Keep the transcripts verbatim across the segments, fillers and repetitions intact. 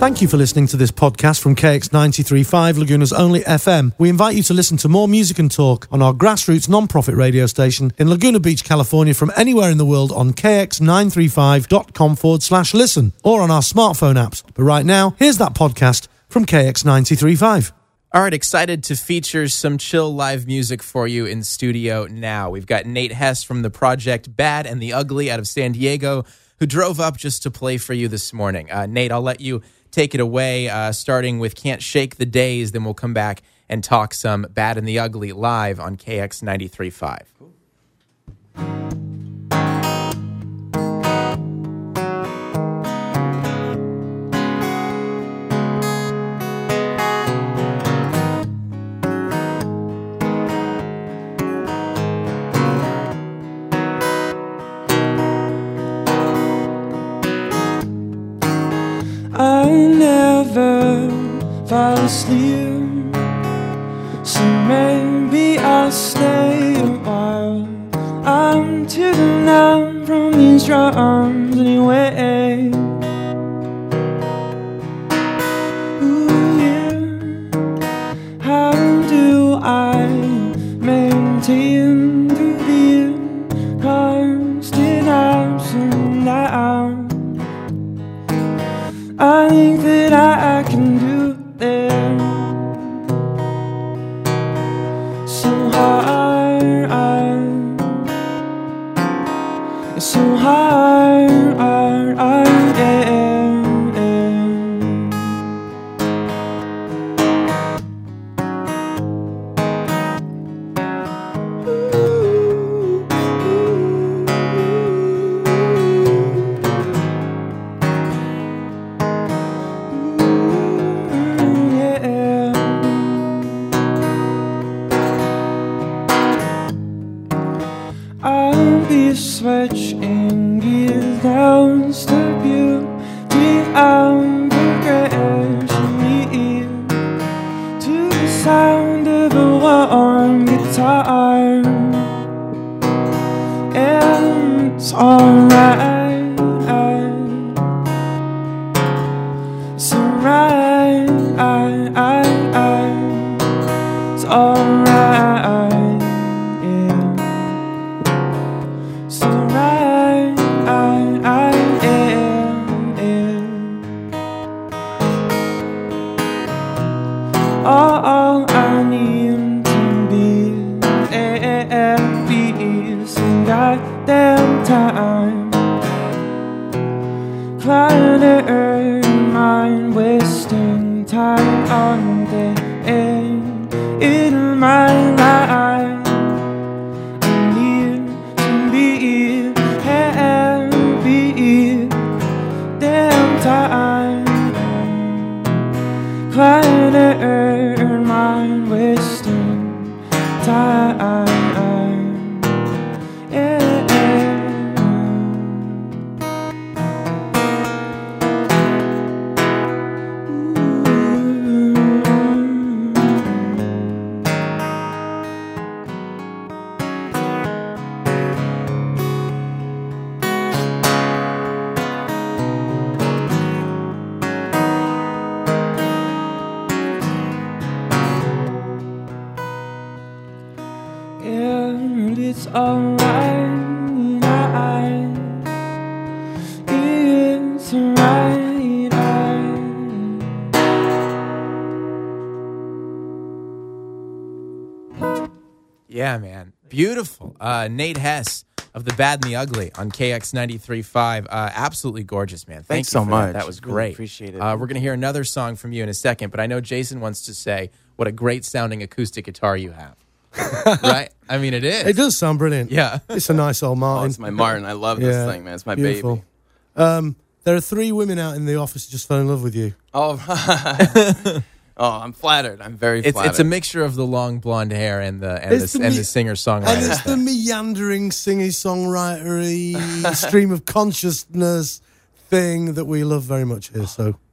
Thank you for listening to this podcast from K X ninety-three point five, Laguna's only F M. We invite you to listen to more music and talk on our grassroots non-profit radio station in Laguna Beach, California, from anywhere in the world on k x nine three five dot com forward slash listen or on our smartphone apps. But right now, here's that podcast from K X ninety-three point five. All right, excited to feature some chill live music for you in studio now. We've got Nate Hess from the project Bad and the Ugly out of San Diego, who drove up just to play for you this morning. Uh, Nate, I'll let you take it away, uh, starting with Can't Shake the Days, then we'll come back and talk some Bad and the Ugly live on K X ninety-three point five. Cool. I never fall asleep, so maybe I'll stay a while. I'm too numb from these drums anyway. Ooh, yeah. How do I maintain through the constant ups and downs? I think that I can do that. So hard, it's so hard, hard, hard, yeah, ooh, I'll be switching gears down to beauty and progression, to the sound of a warm guitar. And it's alright, it's alright, it's alright. All I need to be at peace and goddamn time. Cluttered mind, wasting time on the end in my life. I need to be happy, damn time. Cluttered mind, wasting time. Yeah. And it's alright, I, it's alright, I. Yeah, man. Beautiful. Uh, Nate Hess of the Bad and the Ugly on K X ninety-three point five. Uh, absolutely gorgeous, man. Thank Thanks you so for much. That. That was Really great. appreciate it. Uh, we're going to hear another song from you in a second, but I know Jason wants to say what a great sounding acoustic guitar you have. Right? I mean, it is. It does sound brilliant. Yeah. It's a nice old Oh, Martin. it's my Martin. I love Yeah, this thing, man. It's my beautiful. baby. Um, there are three women out in the office who just fell in love with you. Oh, oh, I'm flattered. I'm very It's flattered. it's a mixture of the long blonde hair and the and It's the, the and me- the singer And songwriter. it's the meandering singer-songwritery stream of consciousness thing that we love very much here. So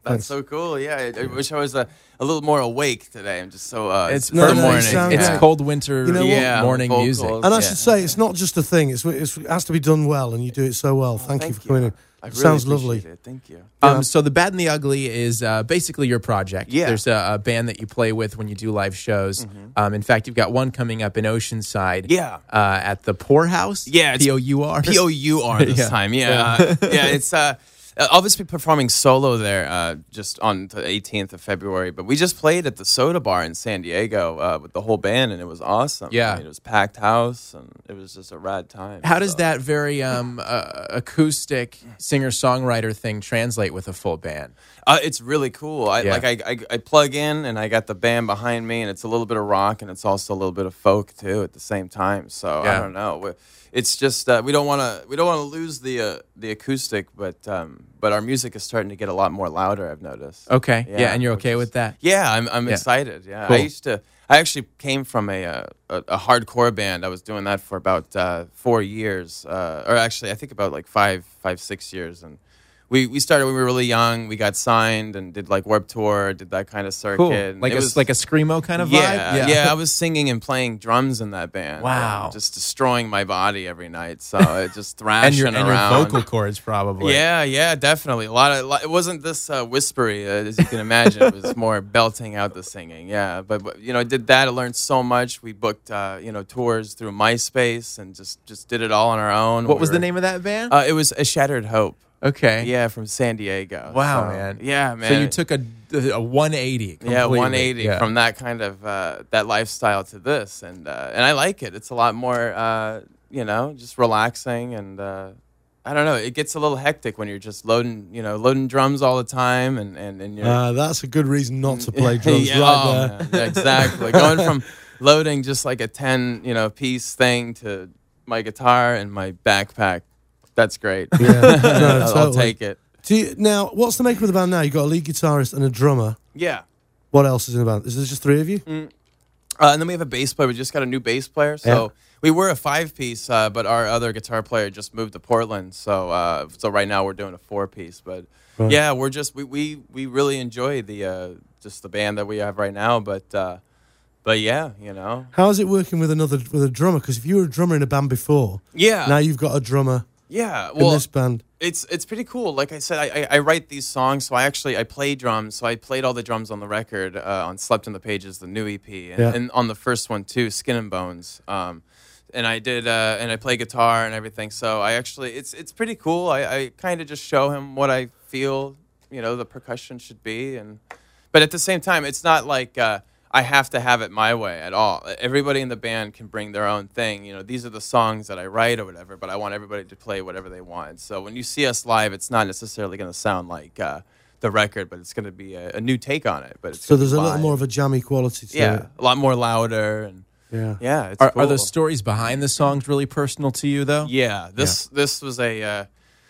That's so cool. Yeah, I, I wish I was a, a little more awake today. I'm just so uh, It's No, for no, morning. it sounds It's like- cold winter You know what? Yeah, morning vocals. music. And I Yeah. should say, it's not just a thing. It's, it's it has to be done well, and you do it so well. Thank, you Thank for coming in. I It really sounds appreciate lovely. It. Thank you. Um, so the Bad and the Ugly is uh, basically your project. Yeah. There's a, a band that you play with when you do live shows. Um, in fact, you've got one coming up in Oceanside. Yeah. Uh, at the Pour House. Yeah, it's P O U R. P O U R this Yeah. time. Yeah, uh, yeah. It's uh, I'll just be performing solo there uh, just on the eighteenth of February. But we just played at the Soda Bar in San Diego uh, with the whole band, and it was awesome. Yeah. I mean, it was packed house, and it was just a rad time. How does so. that very um, uh, acoustic singer-songwriter thing translate with a full band? Uh, it's really cool. I Yeah. like I, I I plug in and I got the band behind me, and it's a little bit of rock and it's also a little bit of folk too at the same time. So Yeah. I don't know. We- It's just uh, we don't want to we don't want to lose the uh, the acoustic, but um, but our music is starting to get a lot more louder. I've noticed. Okay. Yeah, Yeah, and you're which okay is- with that? Yeah, I'm I'm Yeah. excited. Yeah, Cool. I used to. I actually came from a uh, a, a hardcore band. I was doing that for about uh, four years, uh, or actually, I think about like five, five, six years. And we, we started when we were really young. We got signed and did like Warped Tour, did that kind of circuit. Cool. And Like it a was- like a screamo kind of yeah, vibe. yeah, I was singing and playing drums in that band. Wow. and just destroying my body every night. So it just thrashing and your and your around. vocal cords probably. Yeah, yeah, definitely. A lot of lo- it wasn't this uh, whispery uh, as you can imagine. It was more belting out the singing. Yeah, but, but you know, I did that. I learned so much. We booked uh, you know tours through MySpace and just just did it all on our own. What We was the were- name of that band? Uh, it was A Shattered Hope. okay. Yeah, from San Diego. Wow, So, man. Yeah, man. So you took a a one eighty. yeah, completely. one eighty Yeah. from that kind of uh, that lifestyle to this, and uh, and I like it. It's a lot more, uh, you know, just relaxing, and uh, I don't know. It gets a little hectic when you're just loading, you know, loading drums all the time, and and, and you're Uh, that's a good reason not to play drums yeah, right oh, there. man. Yeah, exactly. Going from loading just like a ten, you know, piece thing to my guitar and my backpack. That's great. Yeah, no, I'll, I'll totally. take it. Do you, now, what's the makeup of the band now? You've got a lead guitarist and a drummer. Yeah. What else is in the band? Is there just three of you? Uh, and then we have a bass player. We just got a new bass player. So Yeah. we were a five piece, uh, but our other guitar player just moved to Portland. So uh, so right now we're doing a four piece. But Right. yeah, we're just we, we, we really enjoy the uh, just the band that we have right now. But uh, but yeah, you know. How is it working with another with a drummer? Because if you were a drummer in a band before, Yeah. now you've got a drummer yeah. in Well, this band. It's it's pretty cool. Like I said, I, I, I write these songs, so I actually I play drums. So I played all the drums on the record uh, on "Slept in the Pages," the new E P, and, Yeah. and on the first one too, "Skin and Bones." Um, and I did uh, and I play guitar and everything. So I actually it's it's pretty cool. I, I kind of just show him what I feel, you know, the percussion should be, and but at the same time, it's not like uh, I have to have it my way at all. Everybody in the band can bring their own thing. You know, these are the songs that I write or whatever, but I want everybody to play whatever they want. So when you see us live, it's not necessarily going to sound like uh, the record, but it's going to be a, a new take on it. But it's So gonna there's be a little live. more of a jammy quality to yeah, it. a lot more louder and Yeah. yeah. It's Are, cool. are the stories behind the songs really personal to you, though? Yeah, this this was a. Uh,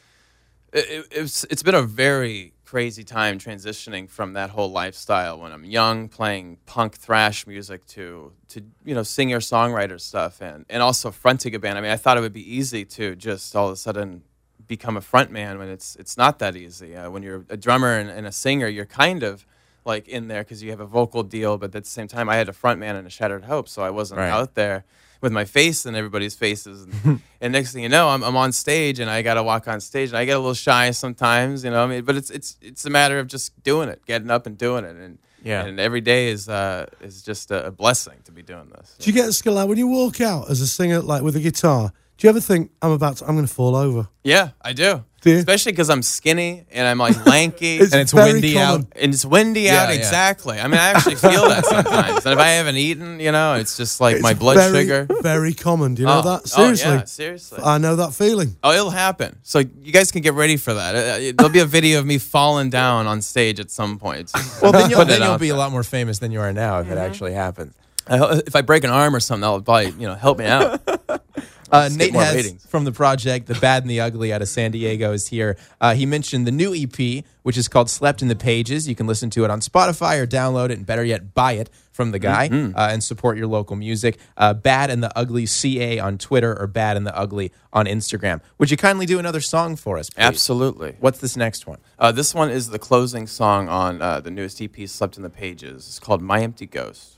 it, it- it's it's been a very crazy time transitioning from that whole lifestyle when I'm young, playing punk thrash music to to you know singer songwriter stuff and and also fronting a band. I mean, I thought it would be easy to just all of a sudden become a front man when it's it's not that easy. Uh, when you're a drummer and, and a singer, you're kind of like in there because you have a vocal deal, but at the same time, I had a front man and a Shattered Hope, so I wasn't Right. out there with my face in everybody's faces. And, and next thing you know, I'm, I'm on stage and I got to walk on stage and I get a little shy sometimes, you know. I mean, but it's it's it's a matter of just doing it, getting up and doing it, and Yeah. and every day is uh is just a, a blessing to be doing this. Do you get a skill out when you walk out as a singer, like with a guitar? Do you ever think I'm about to, I'm going to fall over? Yeah, I do. Do you? Especially because I'm skinny and I'm like lanky. It's And it's very windy common. out. And it's windy Yeah, out, yeah. exactly. I mean, I actually feel that sometimes. And if I haven't eaten, you know, it's just like my It's blood very, sugar. Very common. Do you know Oh, that? Seriously. Oh, yeah, seriously. I know that feeling. Oh, it'll happen. So you guys can get ready for that. Uh, uh, There'll be a video of me falling down on stage at some point. Well, then you'll, Put it then you'll out be a there. lot more famous than you are now if it actually happens. I ho- If I break an arm or something, that'll probably, you know, help me out. Uh, Let's Nate get more Hess ratings. from the project The Bad and the Ugly out of San Diego is here. Uh, he mentioned the new E P, which is called Slept in the Pages. You can listen to it on Spotify or download it, and better yet, buy it from the guy Mm-hmm. uh, and support your local music. Uh, Bad and the Ugly C A on Twitter or Bad and the Ugly on Instagram. Would you kindly do another song for us, please? Absolutely. What's this next one? Uh, this one is the closing song on uh, the newest E P, Slept in the Pages. It's called My Empty Ghost.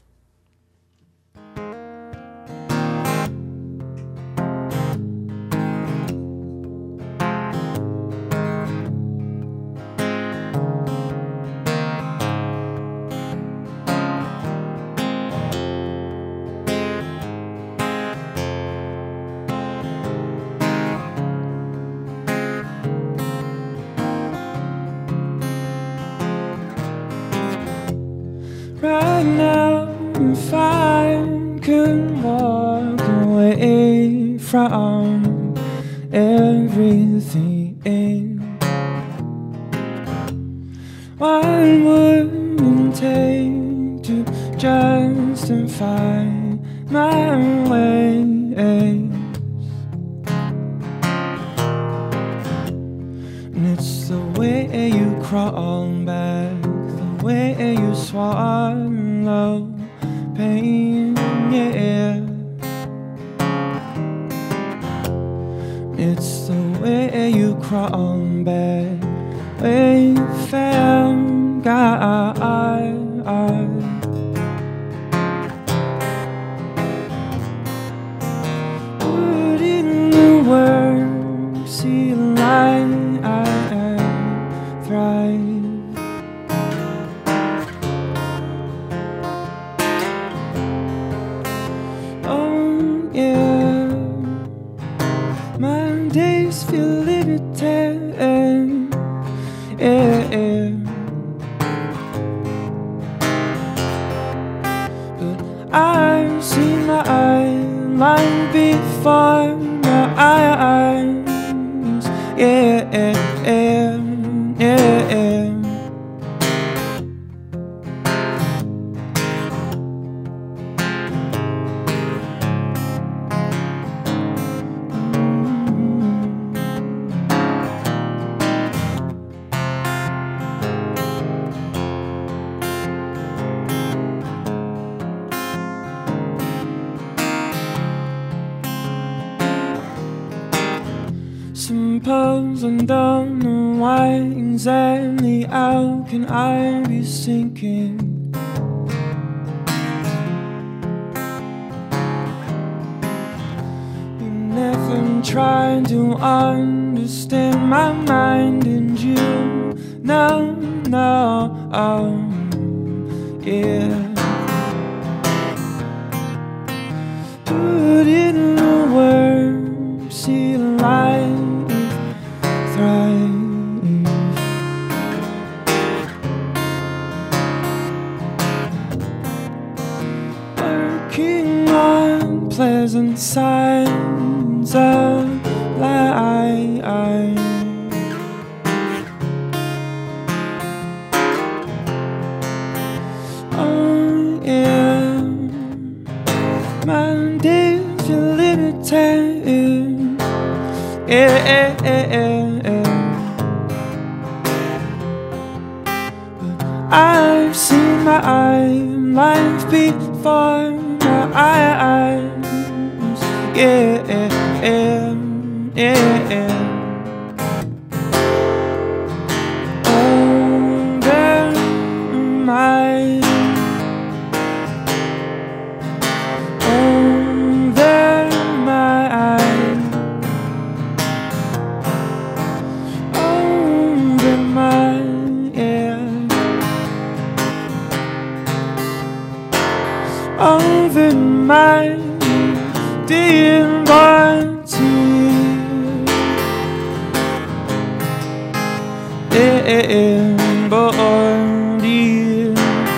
Right now, if I could walk away from everything, what would it take to justify my ways? And it's the way you crawl back, the way you swallow pain, yeah. It's the way you crawl back, we found God. Put in the work, see light, thrive. Oh yeah, my days feel limited, yeah. But I've seen my life before my eyes, yeah, yeah, yeah. Suppose I don't know why exactly how can I be sinking? You never tried to understand my mind, and you know, no, oh, yeah. Put in the words, see light thrive. Working on pleasant signs of life. Oh yeah, my days feel limited, yeah, yeah, yeah. But I've seen my life before my eyes, yeah, yeah, yeah, yeah. Over my, over my, over my, yeah. Over my dear body, dear body,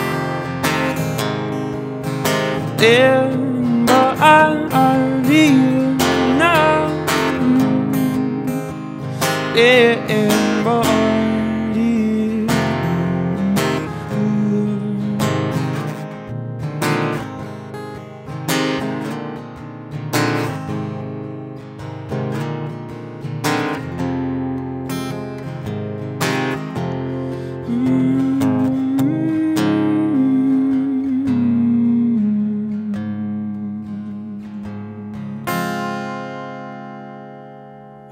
dear body, now, dear body.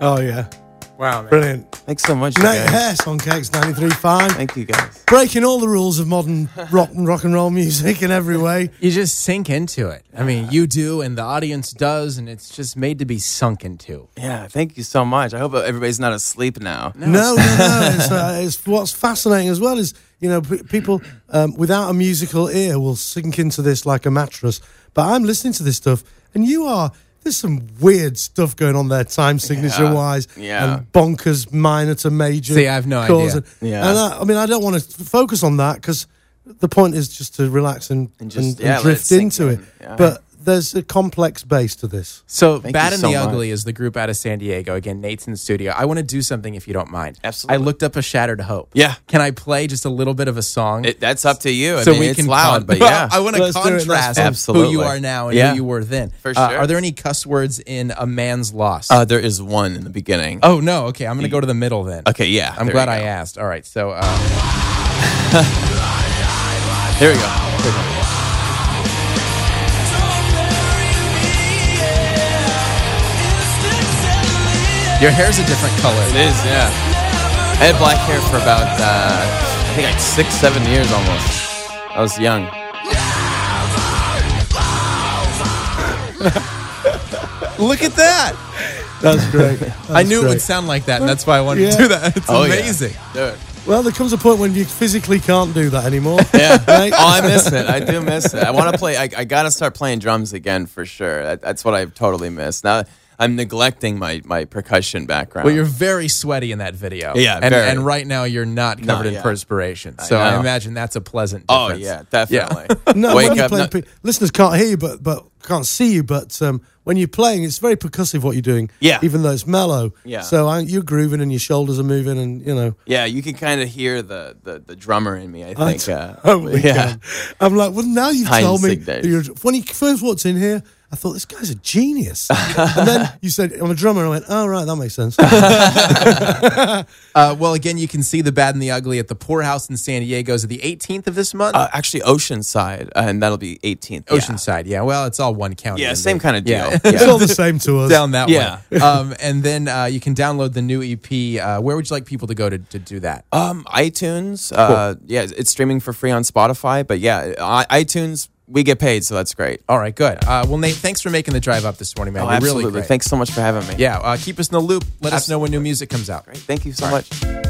Oh, yeah. Wow, man. Brilliant. Thanks so much, you Nate guys. Hess on K X ninety-three point five. Thank you, guys. Breaking all the rules of modern rock and rock and roll music in every way. You just sink into it. I mean, you do, and the audience does, and it's just made to be sunk into. Yeah, thank you so much. I hope everybody's not asleep now. No, no, no. It's, uh, it's what's fascinating as well is, you know, p- people um, without a musical ear will sink into this like a mattress. But I'm listening to this stuff, and you are. There's some weird stuff going on there, time signature Yeah. wise, Yeah. and bonkers minor to major. See, I have no chords. idea. And, Yeah. and I, I mean, I don't want to focus on that because the point is just to relax and, And just, and, yeah, and let it drift sink into in. it. Yeah. But there's a complex base to this. So, Thank Bad you and so the much. Ugly is the group out of San Diego. Again, Nate's in the studio. I want to do something if you don't mind. Absolutely. I looked up A Shattered Hope. Yeah. Can I play just a little bit of a song? It, that's up to you. I so mean, we it's can loud, con- but yeah. I want to Let's do it. Let's contrast do it. who Absolutely. you are now and Yeah. who you were then. For Uh, sure. are there any cuss words in A Man's Loss? Uh, there is one in the beginning. oh, no. Okay, I'm going to go to the middle then. Okay, yeah. I'm there glad you I go. asked. All right, so uh, Here we go. Here we go. your hair's a different color. It is, yeah. I had black hair for about, uh, I think like six, seven years almost. I was young. Look at that. That's great. I knew it great. would sound like that, and that's why I wanted Yeah. to do that. It's Oh, yeah. amazing. Do it. Well, there comes a point when you physically can't do that anymore. Yeah. Right? Oh, I miss it. I do miss it. I want to play. I, I got to start playing drums again for sure. That, that's what I totally miss. Now I'm neglecting my, my percussion background. Well, you're very sweaty in that video. Yeah, and, very. and right now you're not covered No, in yeah. perspiration. I So I, know. imagine that's a pleasant Oh difference. yeah, definitely. No, Wake when you're up. playing, no- pe- listeners can't hear you, but but can't see you. But um, when you're playing, it's very percussive what you're doing. Yeah. Even though it's mellow. Yeah. So I, you're grooving and your shoulders are moving, and you know. yeah, you can kind of hear the, the, the drummer in me. I I think. Uh, totally yeah. can. I'm like, well, now you've Hide told and me. seek days. that You're, when you first walked in here, I thought this guy's a genius, and then you said I'm a drummer, and I went, oh right, that makes sense. Uh, well, again, you can see The Bad and the Ugly at the Poorhouse in San Diego. Is it the eighteenth of this month? Uh, actually, Oceanside, uh, and that'll be eighteenth. Oceanside, yeah. Well, it's all one county. Yeah, in same the- kind of deal. Yeah. It's Yeah. all the same to us. Down that Yeah. way. Um, and then uh, you can download the new E P. Uh, where would you like people to go to, to do that? Um, iTunes. Uh, yeah, it's streaming for free on Spotify. But yeah, I- iTunes, we get paid, so that's great. All right, good. Uh, well, Nate, thanks for making the drive up this morning, man. Oh, You're absolutely. really great. Thanks so much for having me. Yeah, uh, keep us in the loop. Let us know Absolutely. when new music comes out. Great. Thank you so All right. much.